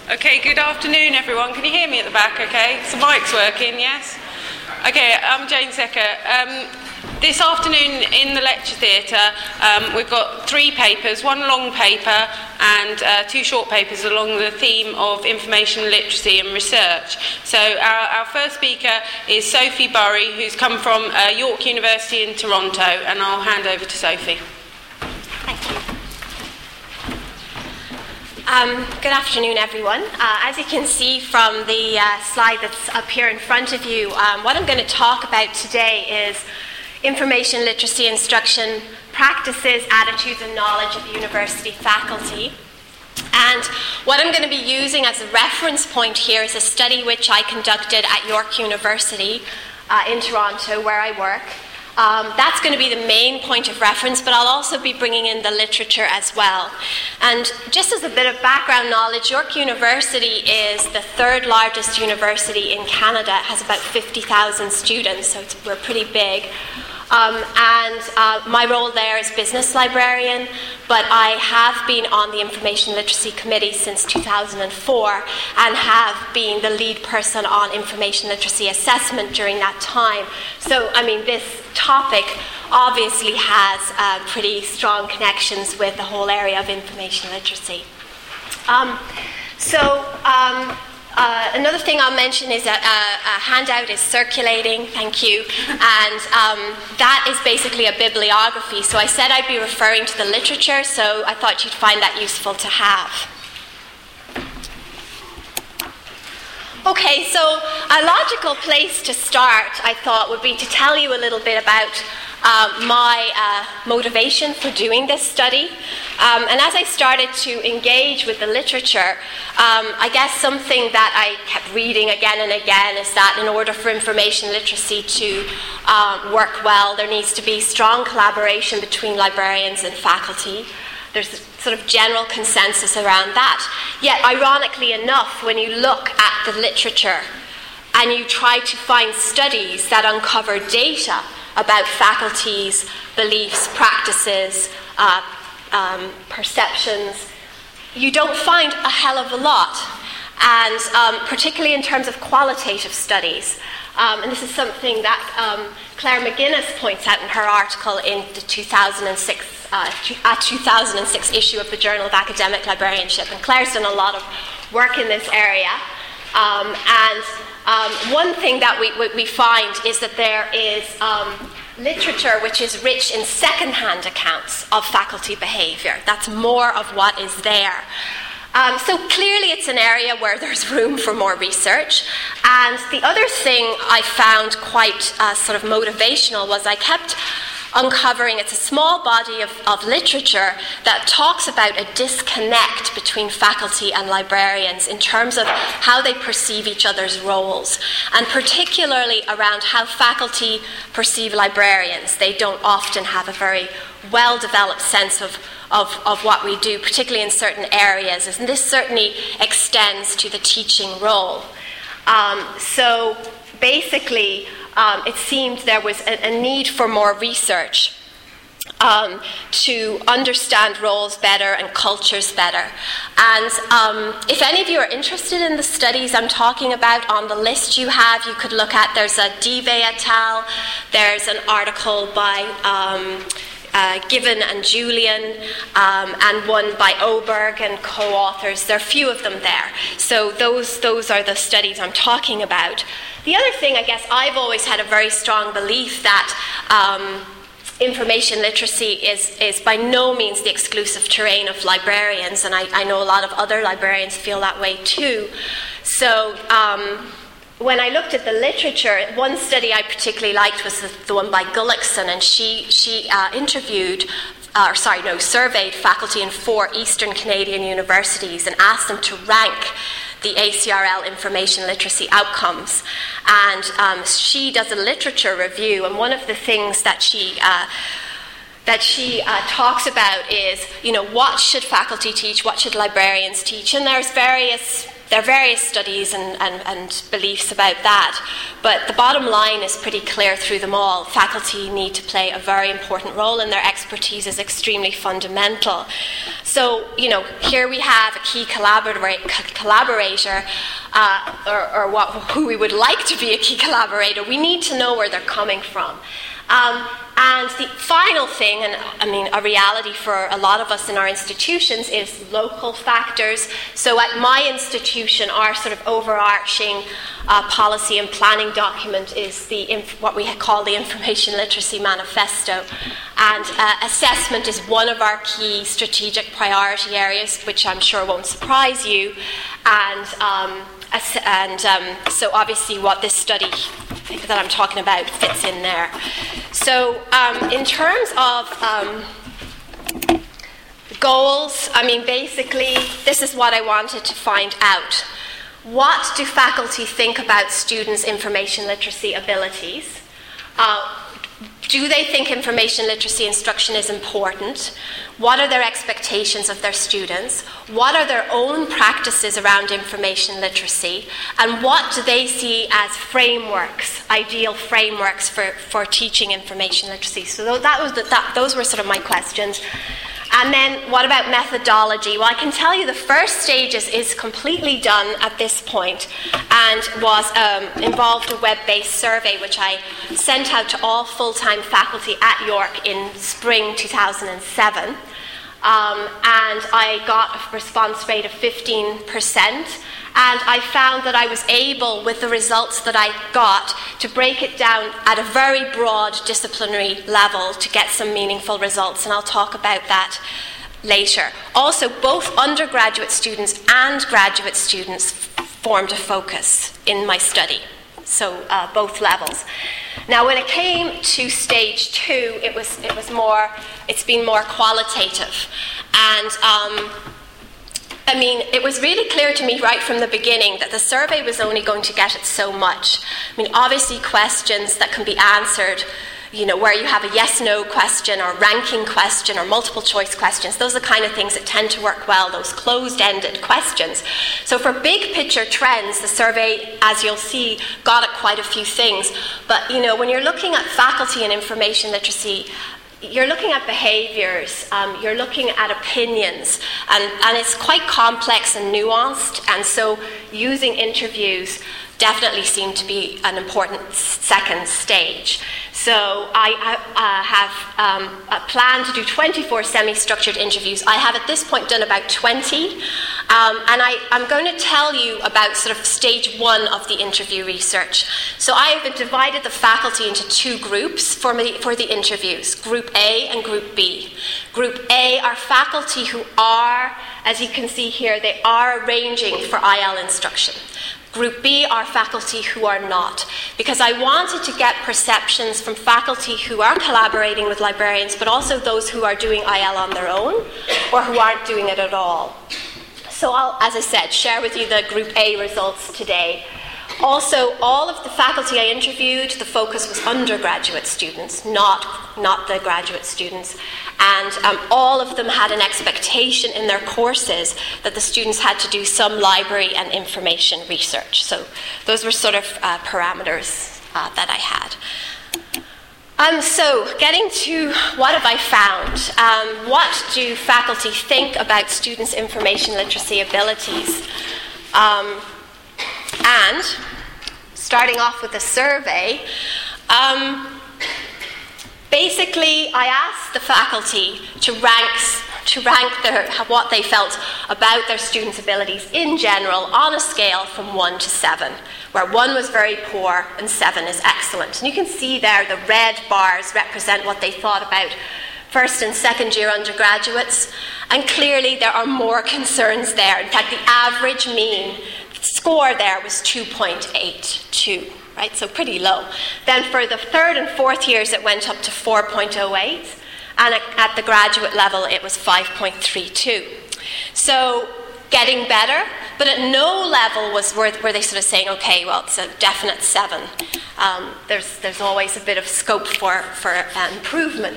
Okay, good afternoon everyone. Can you hear me at the back okay? So mic's working, yes? Okay, I'm Jane Secker. This afternoon in the lecture theatre we've got 3 papers, 1 long paper and 2 short papers along the theme of information literacy and research. So our first speaker is Sophie Burry, who's come from York University in Toronto, and I'll hand over to Sophie. Thank you. Good afternoon, everyone. As you can see from the slide that's up here in front of you, what I'm going to talk about today is information literacy instruction practices, attitudes and knowledge of university faculty. And what I'm going to be using as a reference point here is a study which I conducted at York University in Toronto, where I work. That's going to be the main point of reference, but I'll also be bringing in the literature as well. And just as a bit of background knowledge, York University is the 3rd largest university in Canada. It has about 50,000 students, so we're pretty big. My role there is business librarian, but I have been on the Information Literacy Committee since 2004 and have been the lead person on information literacy assessment during that time. So, this topic obviously has pretty strong connections with the whole area of information literacy. Another thing I'll mention is that a handout is circulating, thank you, and that is basically a bibliography. So I said I'd be referring to the literature, so I thought you'd find that useful to have. Okay, so a logical place to start, I thought, would be to tell you a little bit about my motivation for doing this study. And as I started to engage with the literature, I guess something that I kept reading again and again is that in order for information literacy to work well, there needs to be strong collaboration between librarians and faculty. There's a sort of general consensus around that. Yet, ironically enough, when you look at the literature and you try to find studies that uncover data about faculties, beliefs, practices, perceptions, you don't find a hell of a lot. And particularly in terms of qualitative studies. And this is something that Claire McGuinness points out in her article in the 2006 issue of the Journal of Academic Librarianship. And Claire's done a lot of work in this area. One thing that we find is that there is literature which is rich in second-hand accounts of faculty behaviour. That's more of what is there. So clearly it's an area where there's room for more research. And the other thing I found quite sort of motivational was I kept uncovering, it's a small body of literature that talks about a disconnect between faculty and librarians in terms of how they perceive each other's roles, and particularly around how faculty perceive librarians. They don't often have a very well-developed sense of what we do, particularly in certain areas, and this certainly extends to the teaching role. So basically, it seemed there was a need for more research to understand roles better and cultures better. And if any of you are interested in the studies I'm talking about, on the list you have, you could look at, there's a Dive et al., there's an article by Given and Julian, and one by Oberg and co-authors. There are a few of them there. So those are the studies I'm talking about. The other thing, I guess, I've always had a very strong belief that information literacy is by no means the exclusive terrain of librarians, and I know a lot of other librarians feel that way too. So when I looked at the literature, one study I particularly liked was the one by Gullickson, and she surveyed faculty in 4 Eastern Canadian universities and asked them to rank the ACRL information literacy outcomes. And she does a literature review, and one of the things that she talks about is, what should faculty teach, what should librarians teach, and there's various there are various studies and beliefs about that, but the bottom line is pretty clear through them all. Faculty need to play a very important role, and their expertise is extremely fundamental. So, here we have a key collaborator, who we would like to be a key collaborator. We need to know where they're coming from. And the final thing, and a reality for a lot of us in our institutions, is local factors. So at my institution, our sort of overarching policy and planning document is what we call the Information Literacy Manifesto. And assessment is one of our key strategic priority areas, which I'm sure won't surprise you. And so obviously what this study that I'm talking about fits in there. So in terms of goals, basically this is what I wanted to find out. What do faculty think about students' information literacy abilities? Do they think information literacy instruction is important? What are their expectations of their students? What are their own practices around information literacy? And what do they see as frameworks, ideal frameworks for teaching information literacy? So those were sort of my questions. And then what about methodology? Well, I can tell you the first stages is completely done at this point and involved a web-based survey which I sent out to all full-time faculty at York in spring 2007. And I got a response rate of 15%. And I found that I was able, with the results that I got, to break it down at a very broad disciplinary level to get some meaningful results, and I'll talk about that later. Also, both undergraduate students and graduate students formed a focus in my study, so both levels. Now, when it came to stage 2, it's been more qualitative, and it was really clear to me right from the beginning that the survey was only going to get at so much. Obviously questions that can be answered, where you have a yes-no question or ranking question or multiple choice questions, those are the kind of things that tend to work well, those closed-ended questions. So for big picture trends, the survey, as you'll see, got at quite a few things. But, when you're looking at faculty and information literacy, you're looking at behaviours, you're looking at opinions, and it's quite complex and nuanced, and so using interviews definitely seemed to be an important second stage. So I have a plan to do 24 semi-structured interviews. I have at this point done about 20, and I'm going to tell you about sort of stage 1 of the interview research. So I have divided the faculty into 2 groups for the interviews, Group A and Group B. Group A are faculty who are, as you can see here, they are arranging for IL instruction. Group B are faculty who are not, because I wanted to get perceptions from faculty who are collaborating with librarians, but also those who are doing IL on their own or who aren't doing it at all. So I'll, as I said, share with you the Group A results today. Also, all of the faculty I interviewed, the focus was undergraduate students, not the graduate students. And all of them had an expectation in their courses that the students had to do some library and information research. So those were sort of parameters that I had. So getting to what have I found? What do faculty think about students' information literacy abilities? And starting off with a survey, basically I asked the faculty to rank what they felt about their students' abilities in general on a scale from 1 to 7, where 1 was very poor and 7 is excellent. And you can see there the red bars represent what they thought about first and second year undergraduates, and clearly there are more concerns there. In fact, the average mean score there was 2.82, right? So pretty low. Then for the third and fourth years, it went up to 4.08, and at the graduate level, it was 5.32. So getting better, but at no level were they sort of saying, okay, well, it's a definite 7. There's always a bit of scope for improvement.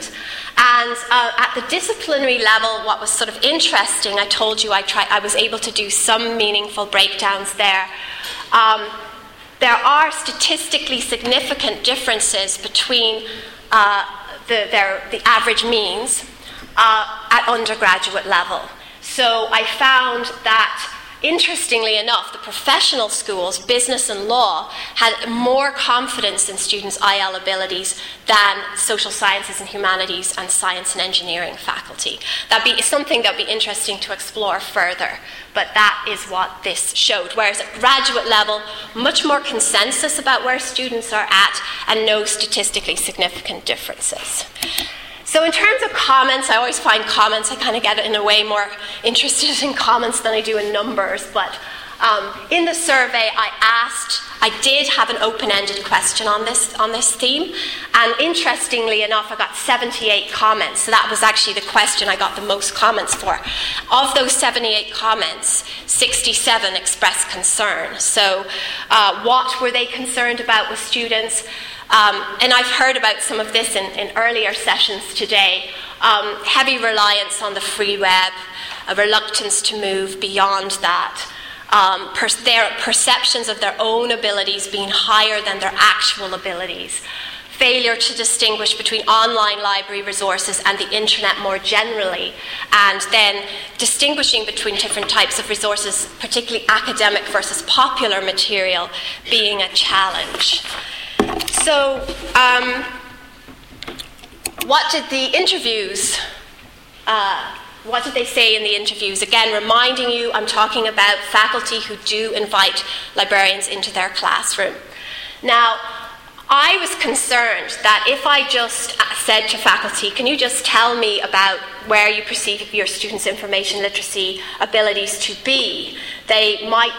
And at the disciplinary level, what was sort of interesting, I told you I was able to do some meaningful breakdowns there. There are statistically significant differences between the average means at undergraduate level. So I found that, interestingly enough, the professional schools, business and law, had more confidence in students' IL abilities than social sciences and humanities and science and engineering faculty. That'd be something that would be interesting to explore further, but that is what this showed. Whereas at graduate level, much more consensus about where students are at and no statistically significant differences. So in terms of comments, I always find comments, I kind of get in a way more interested in comments than I do in numbers, but in the survey I did have an open-ended question on this theme, and interestingly enough I got 78 comments, so that was actually the question I got the most comments for. Of those 78 comments, 67 expressed concern. So what were they concerned about with students? And I've heard about some of this in earlier sessions today. Heavy reliance on the free web, a reluctance to move beyond that, their perceptions of their own abilities being higher than their actual abilities, failure to distinguish between online library resources and the internet more generally, and then distinguishing between different types of resources, particularly academic versus popular material, being a challenge. So, what did the interviews, what did they say in the interviews? Again, reminding you, I'm talking about faculty who do invite librarians into their classroom. Now, I was concerned that if I just said to faculty, can you just tell me about where you perceive your students' information literacy abilities to be, they might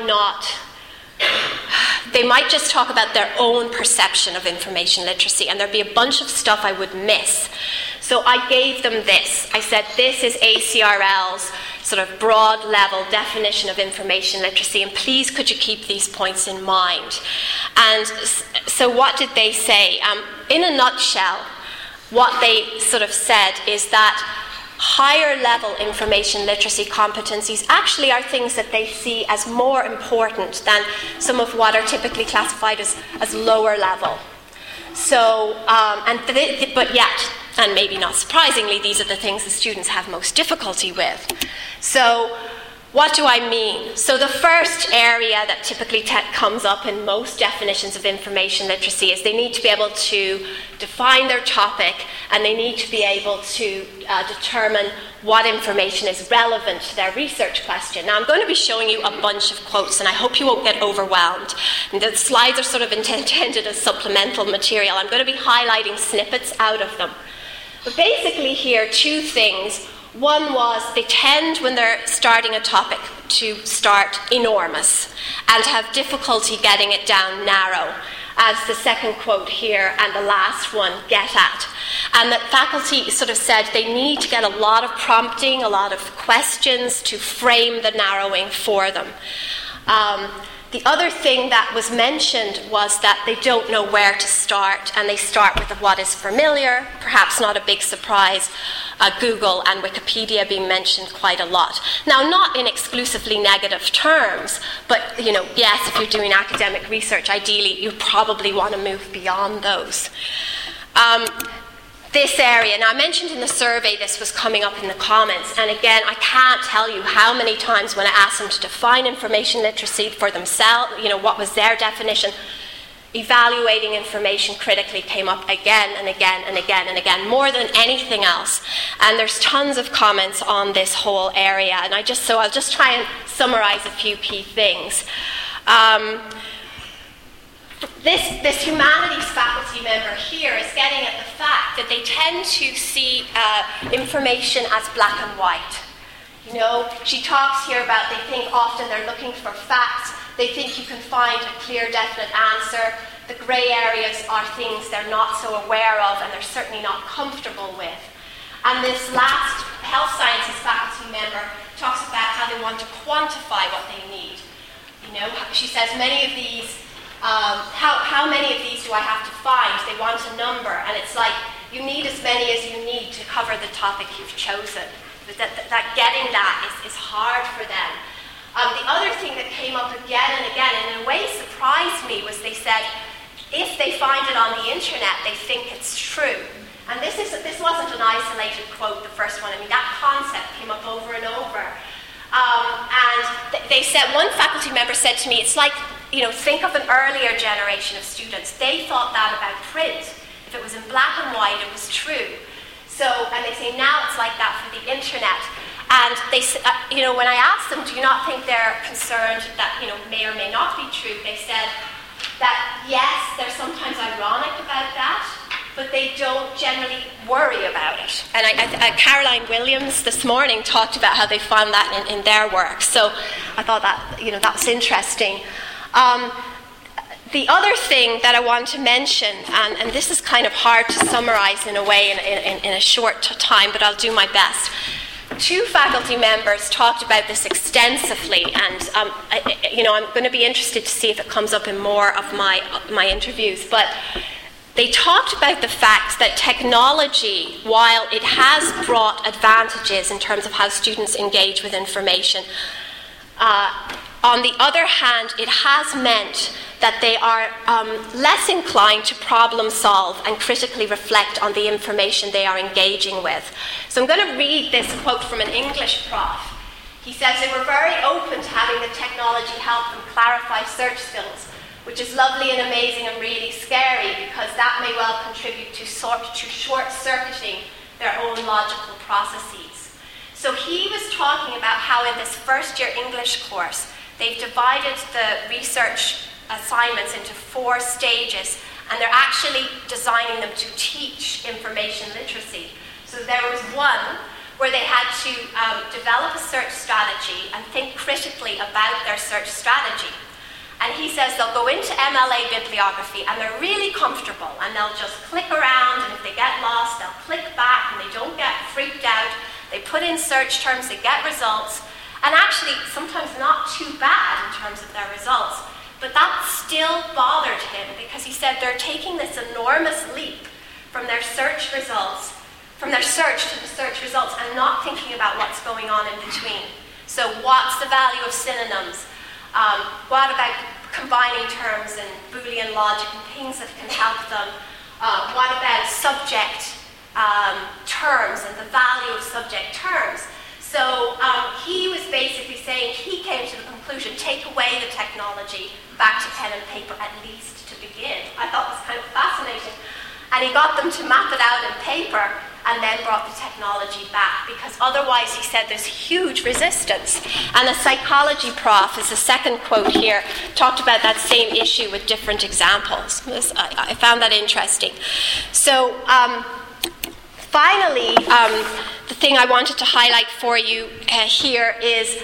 just talk about their own perception of information literacy, and there'd be a bunch of stuff I would miss. So I gave them this. I said, this is ACRL's sort of broad level definition of information literacy, and please could you keep these points in mind. And so what did they say? In a nutshell, what they sort of said is that higher level information literacy competencies actually are things that they see as more important than some of what are typically classified as lower level. So, but yet, and maybe not surprisingly, these are the things the students have most difficulty with. So, what do I mean? So the first area that typically comes up in most definitions of information literacy is they need to be able to define their topic, and they need to be able to determine what information is relevant to their research question. Now I'm going to be showing you a bunch of quotes, and I hope you won't get overwhelmed. And the slides are sort of intended as supplemental material. I'm going to be highlighting snippets out of them. But basically here, two things. One was they tend, when they're starting a topic, to start enormous and have difficulty getting it down narrow, as the second quote here and the last one get at. And that faculty sort of said they need to get a lot of prompting, a lot of questions to frame the narrowing for them. The other thing that was mentioned was that they don't know where to start, and they start with what is familiar, perhaps not a big surprise, Google and Wikipedia being mentioned quite a lot. Now, not in exclusively negative terms, but, yes, if you're doing academic research, ideally you probably want to move beyond those. This area, now I mentioned in the survey this was coming up in the comments, and again, I can't tell you how many times when I asked them to define information literacy for themselves, what was their definition, evaluating information critically came up again and again and again and again, more than anything else. And there's tons of comments on this whole area, and I'll just try and summarize a few key things. This humanities faculty member here is getting at the fact that they tend to see information as black and white. She talks here about they think often they're looking for facts. They think you can find a clear, definite answer. The grey areas are things they're not so aware of and they're certainly not comfortable with. And this last health sciences faculty member talks about how they want to quantify what they need. She says many of these how many of these do I have to find? They want a number, and it's like you need as many as you need to cover the topic you've chosen. That getting that is hard for them. The other thing that came up again and again, and in a way surprised me, was they said if they find it on the internet, they think it's true. And this wasn't an isolated quote, the first one. I mean, that concept came up over and over. And they said, one faculty member said to me, it's like, think of an earlier generation of students. They thought that about print. If it was in black and white, it was true. So, and they say now it's like that for the internet. And they, when I asked them, do you not think they're concerned that, may or may not be true? They said that, yes, they're sometimes ironic about that, but they don't generally worry about it. And Caroline Williams this morning talked about how they found that in their work. So I thought that, that was interesting. The other thing that I want to mention, and this is kind of hard to summarize in a way in a short time, but I'll do my best. Two faculty members talked about this extensively, and I'm going to be interested to see if it comes up in more of my interviews. But they talked about the fact that technology, while it has brought advantages in terms of how students engage with information, on the other hand, it has meant that they are less inclined to problem solve and critically reflect on the information they are engaging with. So I'm going to read this quote from an English prof. He says they were very open to having the technology help them clarify search skills, which is lovely and amazing and really scary because that may well contribute to short-circuiting their own logical processes. So he was talking about how in this first-year English course, they've divided the research assignments into 4 stages, and they're actually designing them to teach information literacy. So there was one where they had to develop a search strategy and think critically about their search strategy. And he says they'll go into MLA bibliography and they're really comfortable and they'll just click around, and if they get lost, they'll click back and they don't get freaked out. They put in search terms, they get results, and actually sometimes not too bad in terms of their results. But that still bothered him because he said they're taking this enormous leap from their search results, from their search to the search results, and not thinking about what's going on in between. So what's the value of synonyms? What about combining terms and Boolean logic and things that can help them? What about subject terms and the value of subject terms? So he was basically saying he came to the conclusion, take away the technology, back to pen and paper at least to begin. I thought it was kind of fascinating. And he got them to map it out in paper and then brought the technology back, because otherwise, he said, there's huge resistance. And a psychology prof, is the second quote here, talked about that same issue with different examples. I found that interesting. So finally, the thing I wanted to highlight for you here is,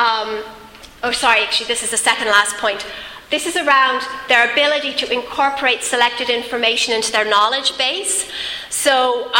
actually this is the second last point. This is around their ability to incorporate selected information into their knowledge base. So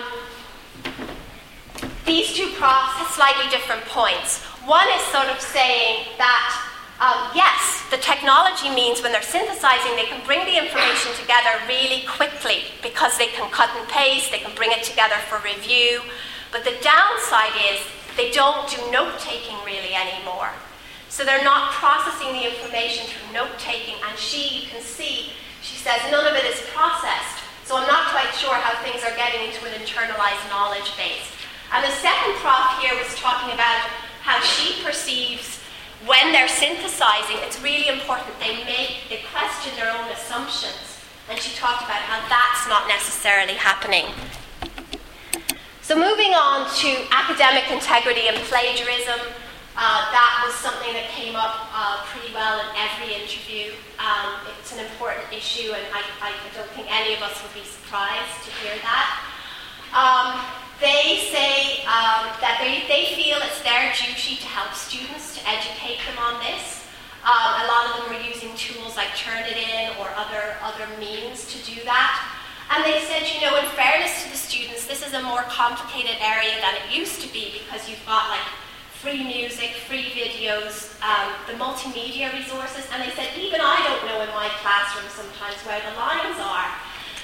these two profs have slightly different points. One is sort of saying that, yes, the technology means when they're synthesizing, they can bring the information together really quickly because they can cut and paste, they can bring it together for review. But the downside is they don't do note-taking really anymore. So they're not processing the information through note-taking, and you can see, she says, none of it is processed. So I'm not quite sure how things are getting into an internalized knowledge base. And the second prof here was talking about how she perceives when they're synthesizing, it's really important they question their own assumptions. And she talked about how that's not necessarily happening. So moving on to academic integrity and plagiarism. That was something that came up pretty well in every interview. It's an important issue, and I don't think any of us would be surprised to hear that. They say that they feel it's their duty to help students, to educate them on this. A lot of them were using tools like Turnitin or other means to do that. And they said, in fairness to the students, this is a more complicated area than it used to be, because you've got free music, free videos, the multimedia resources, and they said, even I don't know in my classroom sometimes where the lines are.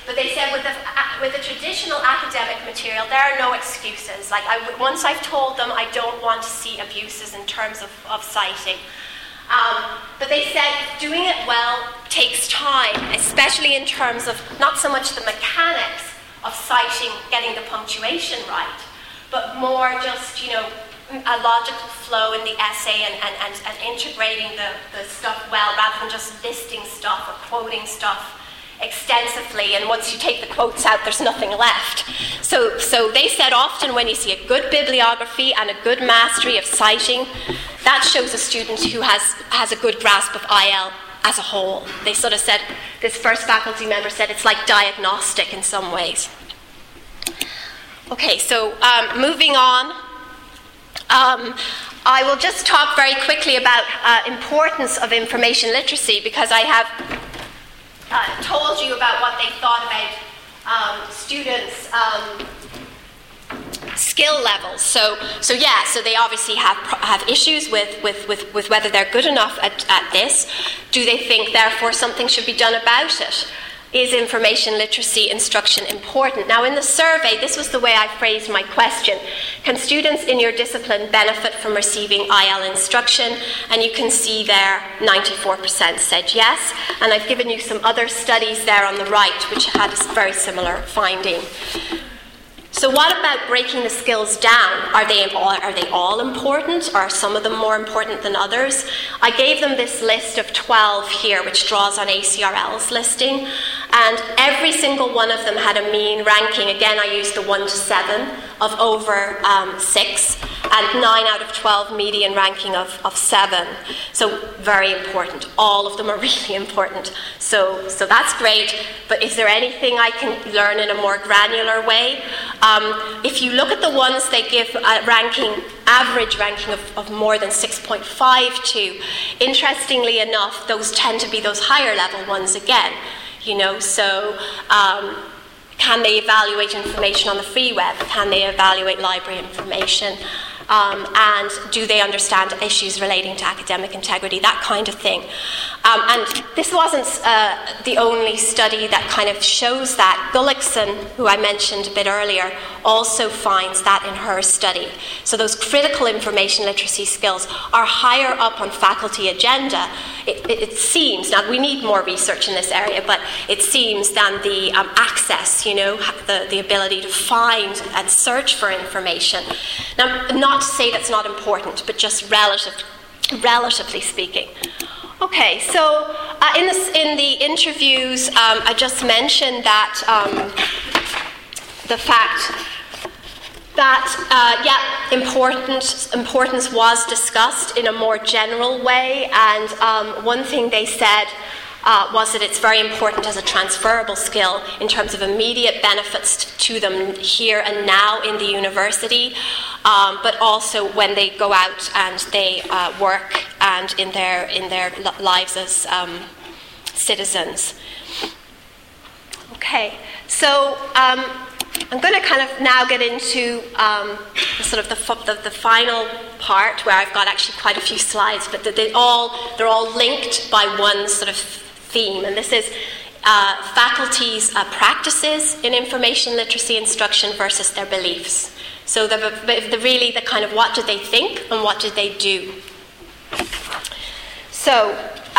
But they said with the traditional academic material, there are no excuses. Like once I've told them I don't want to see abuses in terms of citing. But they said doing it well takes time, especially in terms of not so much the mechanics of citing, getting the punctuation right, but more just, a logical flow in the essay and integrating the stuff well, rather than just listing stuff or quoting stuff extensively, and once you take the quotes out, there's nothing left. So they said often when you see a good bibliography and a good mastery of citing, that shows a student who has a good grasp of IL as a whole. They sort of said, this first faculty member said it's like diagnostic in some ways. Okay, so moving on. I will just talk very quickly about importance of information literacy, because I have told you about what they thought about students' skill levels. So they obviously have issues with whether they're good enough at this. Do they think, therefore, something should be done about it? Is information literacy instruction important? Now, in the survey, this was the way I phrased my question. Can students in your discipline benefit from receiving IL instruction? And you can see there 94% said yes. And I've given you some other studies there on the right which had a very similar finding. So what about breaking the skills down? Are they all important? Or are some of them more important than others? I gave them this list of 12 here, which draws on ACRL's listing. And every single one of them had a mean ranking. Again, I used the 1 to 7 of over 6. And 9 out of 12 median ranking of 7. So very important. All of them are really important. So that's great. But is there anything I can learn in a more granular way? If you look at the ones they give average ranking of more than 6.52, interestingly enough, those tend to be those higher level ones again. So can they evaluate information on the free web? Can they evaluate library information? And do they understand issues relating to academic integrity, that kind of thing. And this wasn't the only study that kind of shows that. Gullikson, who I mentioned a bit earlier, also finds that in her study. So those critical information literacy skills are higher up on faculty agenda, it seems. Now, we need more research in this area, but it seems than the access, the ability to find and search for information. Now, not to say that's not important, but just relatively speaking. Okay, so in the interviews, I just mentioned that the fact that importance was discussed in a more general way, and one thing they said was that it's very important as a transferable skill in terms of immediate benefits to them here and now in the university, but also when they go out and they work and in their lives as citizens. Okay, so I'm going to kind of now get into the final part, where I've got actually quite a few slides, but they're all linked by one sort of theme, and this is faculty's practices in information literacy instruction versus their beliefs. So really the kind of what do they think and what do they do. So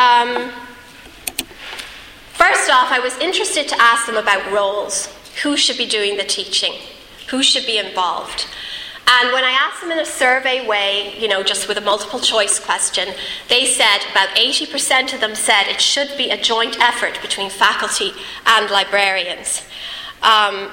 first off, I was interested to ask them about roles. Who should be doing the teaching? Who should be involved? And when I asked them in a survey way, just with a multiple choice question, they said about 80% of them said it should be a joint effort between faculty and librarians. And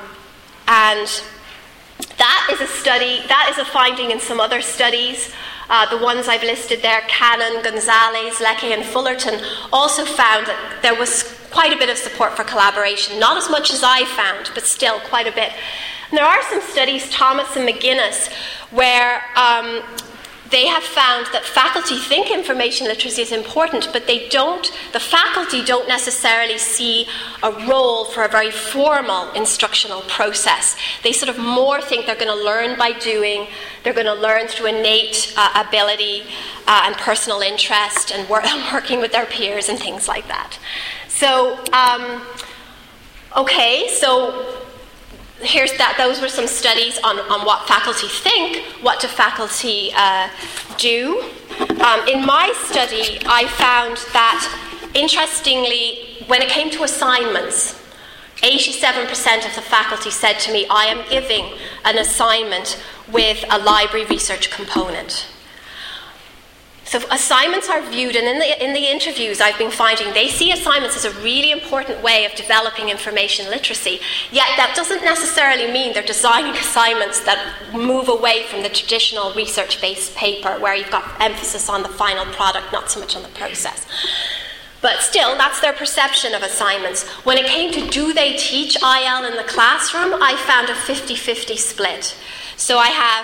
that is a finding in some other studies. The ones I've listed there, Cannon, Gonzalez, Leckie, and Fullerton, also found that there was quite a bit of support for collaboration. Not as much as I found, but still quite a bit. And there are some studies, Thomas and McGuinness, where they have found that faculty think information literacy is important, but the faculty don't necessarily see a role for a very formal instructional process. They sort of more think they're going to learn by doing, they're going to learn through innate ability and personal interest and working with their peers and things like that. So Okay, so here's that. Those were some studies on what faculty think. What do faculty do? In my study, I found that, interestingly, when it came to assignments, 87% of the faculty said to me, I am giving an assignment with a library research component. So assignments are viewed, and in the interviews I've been finding, they see assignments as a really important way of developing information literacy. Yet that doesn't necessarily mean they're designing assignments that move away from the traditional research-based paper where you've got emphasis on the final product, not so much on the process. But still, that's their perception of assignments. When it came to do they teach IL in the classroom, I found a 50-50 split. So I have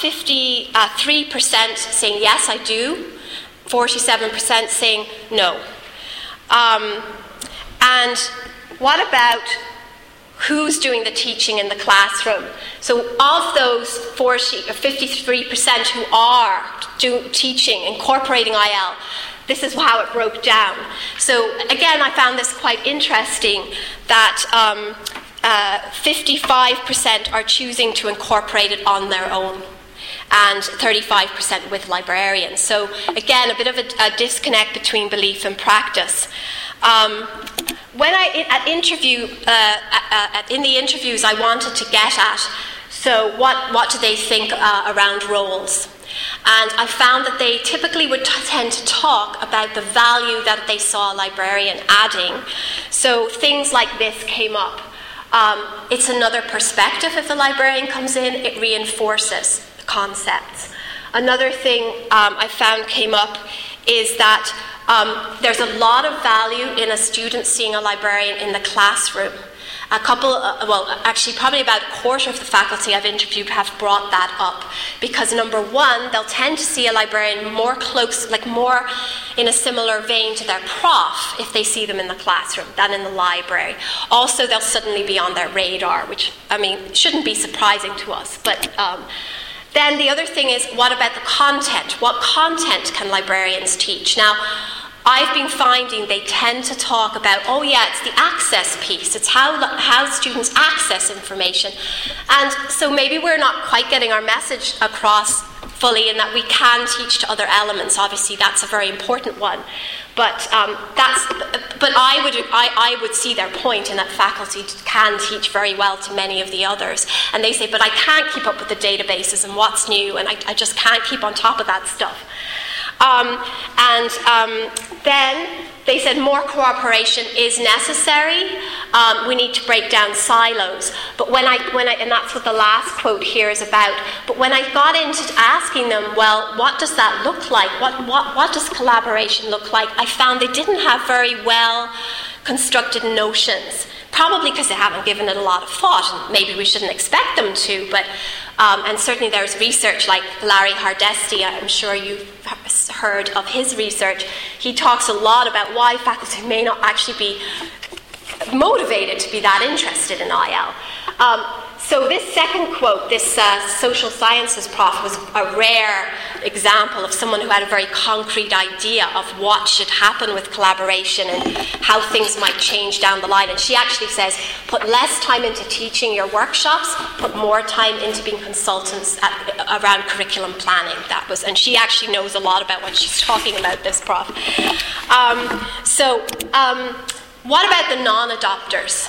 53% saying yes, I do, 47% saying no. And what about who's doing the teaching in the classroom? So of those 53% who are teaching, incorporating IL, this is how it broke down. So again, I found this quite interesting that 55% are choosing to incorporate it on their own, and 35% with librarians. So again, a bit of a disconnect between belief and practice. When in the interviews, I wanted to get at, so what do they think around roles? And I found that they typically would tend to talk about the value that they saw a librarian adding. So things like this came up. It's another perspective. If the librarian comes in, it reinforces the concepts. Another thing I found came up is that there's a lot of value in a student seeing a librarian in the classroom. A couple, actually probably about a quarter of the faculty I've interviewed have brought that up, because number one, they'll tend to see a librarian more close, like more in a similar vein to their prof if they see them in the classroom than in the library. Also, they'll suddenly be on their radar, which, I mean, shouldn't be surprising to us. But then the other thing is, what about the content? What content can librarians teach? Now, I've been finding they tend to talk about, oh yeah, it's the access piece. It's how students access information. And so maybe we're not quite getting our message across fully in that we can teach to other elements. Obviously, that's a very important one. But I would see their point in that faculty can teach very well to many of the others. And they say, but I can't keep up with the databases and what's new, and I just can't keep on top of that stuff. Then they said more cooperation is necessary. We need to break down silos. But when I, and that's what the last quote here is about. But when I got into asking them, well, what does that look like? What does collaboration look like? I found they didn't have very well constructed notions. Probably because they haven't given it a lot of thought, and maybe we shouldn't expect them to, but and certainly there's research like Larry Hardesty, I'm sure you've heard of his research. He talks a lot about why faculty may not actually be motivated to be that interested in IL. So this second quote, this social sciences prof, was a rare example of someone who had a very concrete idea of what should happen with collaboration and how things might change down the line. And she actually says, put less time into teaching your workshops, put more time into being consultants around curriculum planning. And she actually knows a lot about what she's talking about, this prof. What about the non-adopters?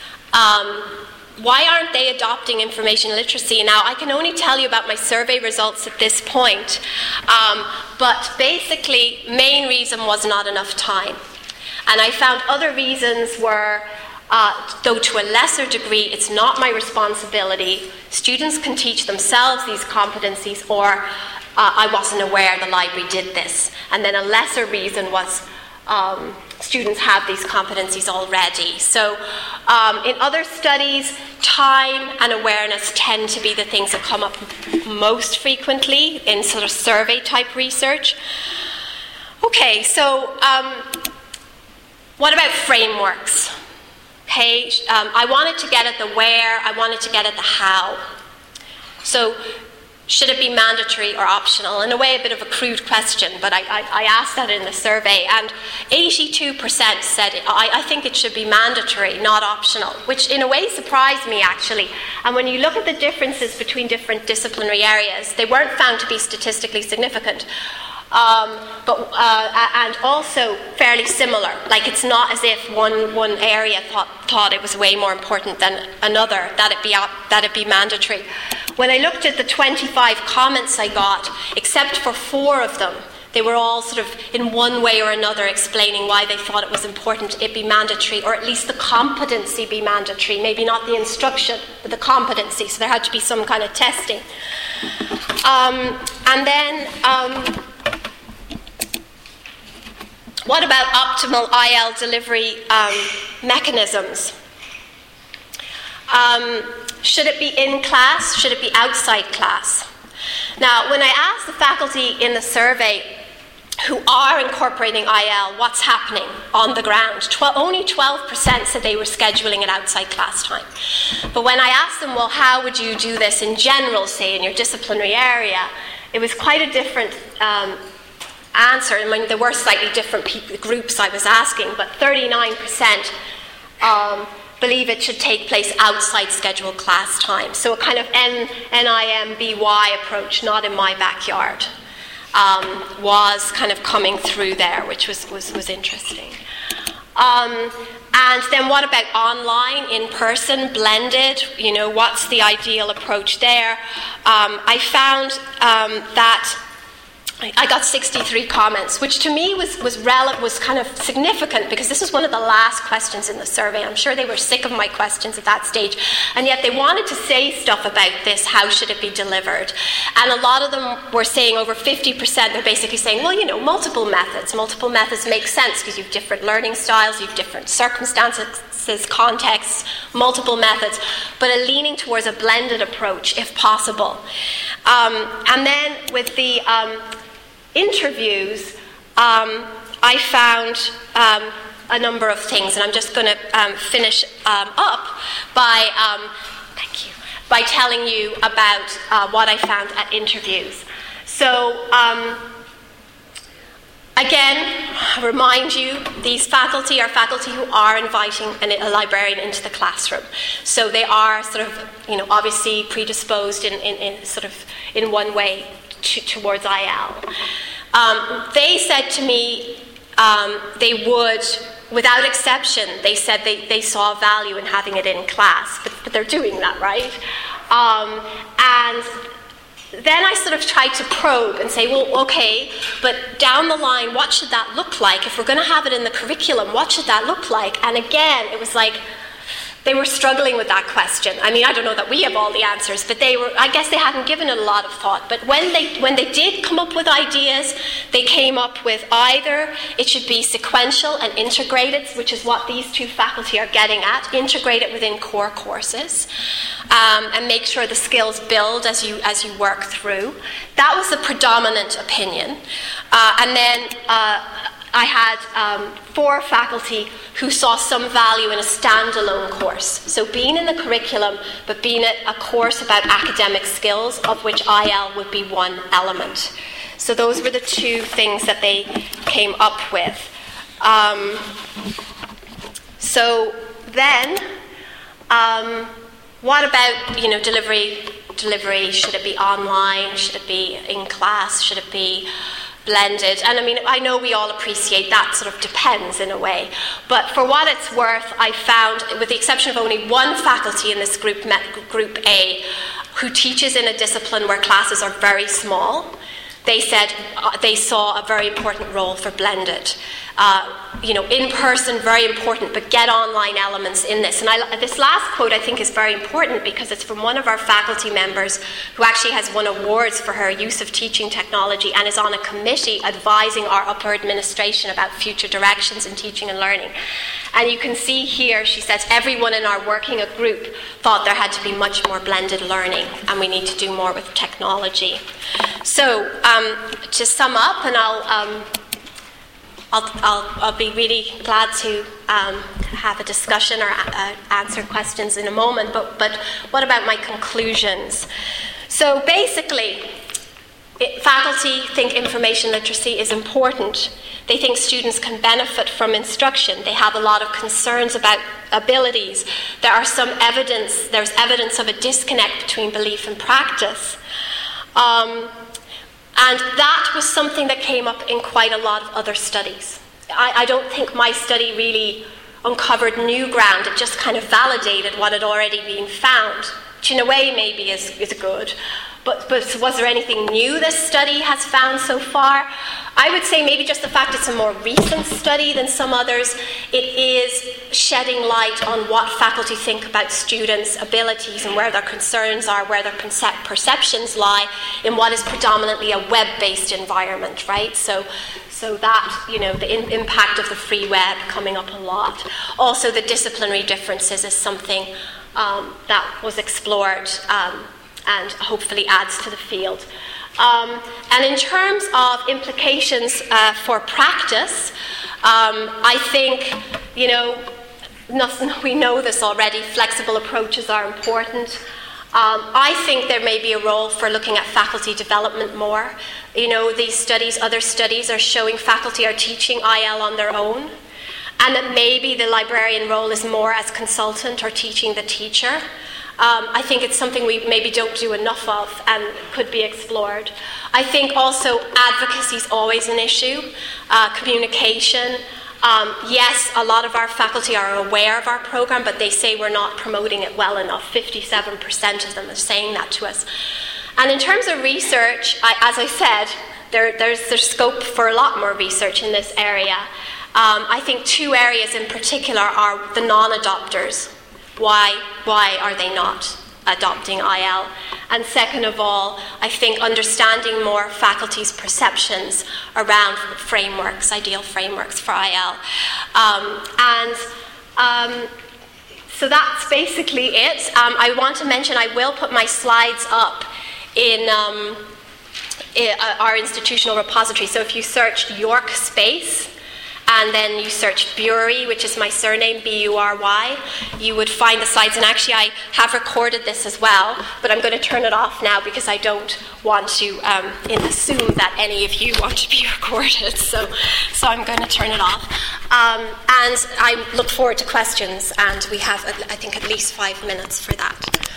Why aren't they adopting information literacy? Now, I can only tell you about my survey results at this point, but basically, main reason was not enough time. And I found other reasons were, though to a lesser degree, it's not my responsibility. Students can teach themselves these competencies, or I wasn't aware the library did this. And then a lesser reason was students have these competencies already. So in other studies, time and awareness tend to be the things that come up most frequently in sort of survey type research. Okay, so what about frameworks? Okay, I wanted to get at the where, I wanted to get at the how. So Should it be mandatory or optional? In a way, a bit of a crude question, but I asked that in the survey, and 82% said, I think it should be mandatory, not optional, which in a way surprised me, actually. And when you look at the differences between different disciplinary areas, they weren't found to be statistically significant. And also fairly similar. Like, it's not as if one area thought it was way more important than another, that it be mandatory. When I looked at the 25 comments I got, except for 4 of them, they were all sort of in one way or another explaining why they thought it was important it be mandatory, or at least the competency be mandatory. Maybe not the instruction, but the competency. So there had to be some kind of testing. What about optimal IL delivery mechanisms? Should it be in class? Should it be outside class? Now, when I asked the faculty in the survey who are incorporating IL what's happening on the ground, only 12% said they were scheduling it outside class time. But when I asked them, well, how would you do this in general, say in your disciplinary area, it was quite a different answer. I mean, there were slightly different groups I was asking, but 39% believe it should take place outside scheduled class time. So a kind of NIMBY approach, not in my backyard, was kind of coming through there, which was interesting. And then what about online, in person, blended? You know, what's the ideal approach there? I found that I got 63 comments, which to me was kind of significant, because this was one of the last questions in the survey. I'm sure they were sick of my questions at that stage, and yet they wanted to say stuff about this, how should it be delivered? And a lot of them were saying, over 50%, they're basically saying, well, you know, multiple methods make sense, because you have different learning styles, you have different circumstances, contexts, multiple methods, but a leaning towards a blended approach, if possible. And then with the interviews, I found a number of things, and I'm just going to finish up by telling you about what I found at interviews. So, again, I remind you, these faculty are faculty who are inviting a librarian into the classroom. So they are sort of, you know, obviously predisposed in one way towards IL. They said to me they would, without exception, they said they saw value in having it in class, but they're doing that, right? And then I sort of tried to probe and say, well, okay, but down the line, what should that look like? If we're going to have it in the curriculum, what should that look like? And again, it was like, they were struggling with that question. I mean, I don't know that we have all the answers, but I guess they hadn't given it a lot of thought. But when they did come up with ideas, they came up with either it should be sequential and integrated, which is what these 2 faculty are getting at, integrate it within core courses, and make sure the skills build as you work through. That was the predominant opinion. And then I had 4 faculty who saw some value in a standalone course. So being in the curriculum, but being a course about academic skills, of which IL would be one element. So those were the 2 things that they came up with. So then, what about, you know, delivery? Should it be online? Should it be in class? Should it be blended? And I mean, I know we all appreciate that sort of depends in a way, but for what it's worth, I found, with the exception of only 1 faculty in this group A, who teaches in a discipline where classes are very small, they said they saw a very important role for blended. You know, in person, very important, but get online elements in this. And this last quote I think is very important, because it's from one of our faculty members who actually has won awards for her use of teaching technology and is on a committee advising our upper administration about future directions in teaching and learning. And you can see here, she says, everyone in our working group thought there had to be much more blended learning, and we need to do more with technology. So, to sum up, and I'll be really glad to have a discussion or answer questions in a moment, but what about my conclusions? So basically, faculty think information literacy is important. They think students can benefit from instruction. They have a lot of concerns about abilities. There's evidence of a disconnect between belief and practice. And that was something that came up in quite a lot of other studies. I don't think my study really uncovered new ground. It just kind of validated what had already been found, which in a way maybe is good. But was there anything new this study has found so far? I would say maybe just the fact it's a more recent study than some others. It is shedding light on what faculty think about students' abilities and where their concerns are, where their perceptions lie in what is predominantly a web-based environment, right? So that, the impact of the free web coming up a lot. Also, the disciplinary differences is something that was explored and hopefully adds to the field. And in terms of implications for practice, I think, we know this already, flexible approaches are important. I think there may be a role for looking at faculty development more. These studies, other studies are showing faculty are teaching IL on their own, and that maybe the librarian role is more as consultant or teaching the teacher. I think it's something we maybe don't do enough of and could be explored. I think also advocacy is always an issue, communication. Yes, a lot of our faculty are aware of our program, but they say we're not promoting it well enough. 57% of them are saying that to us. And in terms of research, as I said, there's scope for a lot more research in this area. I think two areas in particular are the non-adopters. Why are they not adopting IL? And second of all, I think understanding more faculty's perceptions around frameworks, ideal frameworks for IL. So that's basically it. I want to mention I will put my slides up in our institutional repository. So if you search York Space, and then you search Bury, which is my surname, B-U-R-Y, you would find the slides. And actually, I have recorded this as well, but I'm going to turn it off now because I don't want to assume that any of you want to be recorded. So I'm going to turn it off. And I look forward to questions, and we have, I think, at least 5 minutes for that.